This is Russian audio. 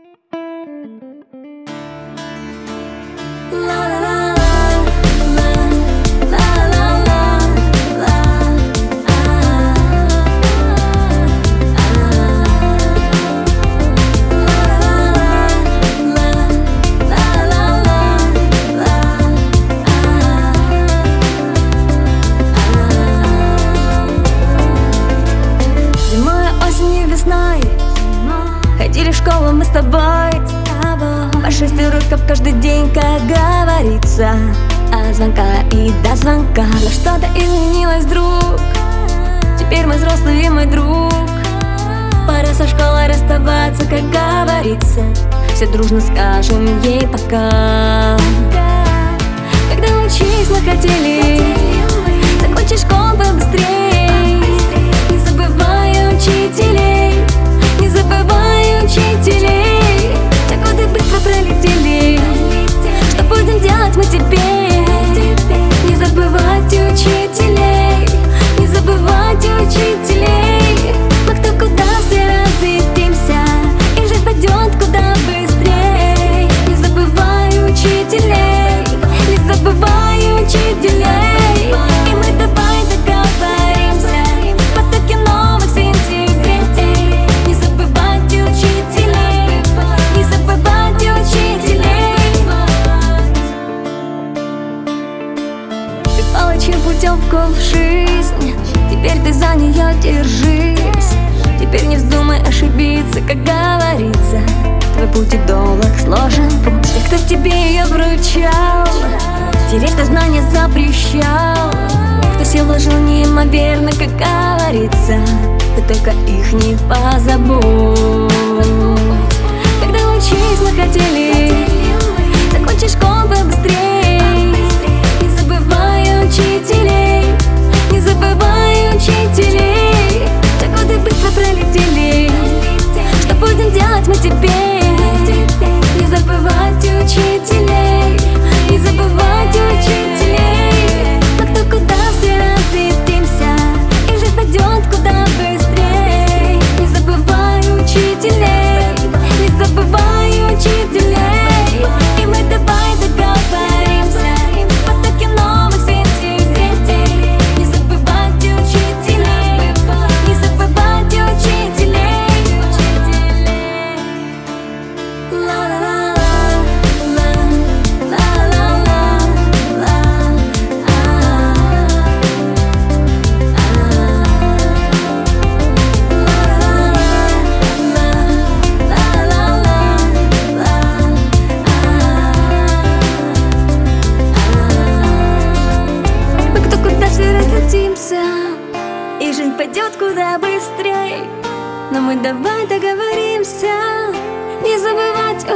Ходили в школу мы с тобой по 6 уроков каждый день, как говорится. От звонка и до звонка. Но что-то изменилось вдруг. Теперь мы взрослые, мой друг. Пора со школой расставаться, как говорится. Все дружно скажем ей пока. Когда учись мы хотели закончить школу побыстрей. Не забывай учителей, не забывай учителей. Те годы быстро пролетели. Что будем делать мы теперь? Не забывать учителей, не забывать учителей. Мы кто куда все разлетимся, и жизнь пойдет куда быстрей. Не забывай учителей, не забывай учителей. И мы давай договоримся в потоке новых сентябрей. Не забывать учителей, не забывать учителей. Ты получил путевку в жизнь, теперь ты за нее держись. Теперь не вздумай ошибиться, как говорится. Твой путь и долг, сложен путь. Те, кто тебе ее вручал, терять то знание запрещал. Кто сил вложил неимоверно, как говорится, ты только их не позабудь. Когда учись мы хотели закончить школу побыстрей. Не забывай учителей, не забывай учителей. Те годы быстро пролетели. Что будем делать мы теперь? Не забывать учителей, не забывать учителей. Но кто куда все разлетимся, и жизнь пойдет куда быстрей. Не забывай учителей, не забывай учителей. И мы давай договоримся в потоке новых сентябрей. Не забывать учителей, не забывать учителей. И жизнь пойдет куда быстрей. Но мы давай договоримся не забывать